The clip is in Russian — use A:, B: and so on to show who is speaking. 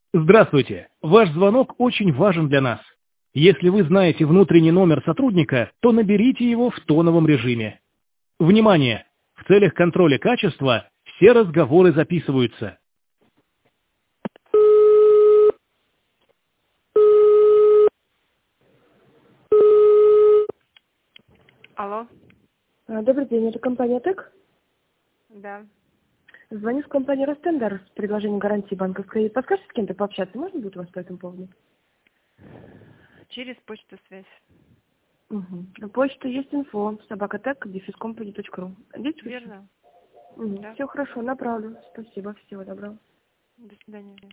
A: Здравствуйте. Ваш звонок очень важен для нас. Если вы знаете внутренний номер сотрудника, то наберите его в тоновом режиме. Внимание! В целях контроля качества все разговоры записываются.
B: Алло,
C: Добрый день, это компания ТЭК.
B: да.
C: Звоню с компании Ростендер с предложением гарантии банковской. Подскажете, с кем-то пообщаться? Можно будет у вас по этому поводу?
B: Через почту связь.
C: Угу. На почту есть инфо, собакатек@company.ru. Действующий?
B: Верно?
C: Угу.
B: Да.
C: Все хорошо, направлю. Спасибо, всего доброго.
B: До свидания.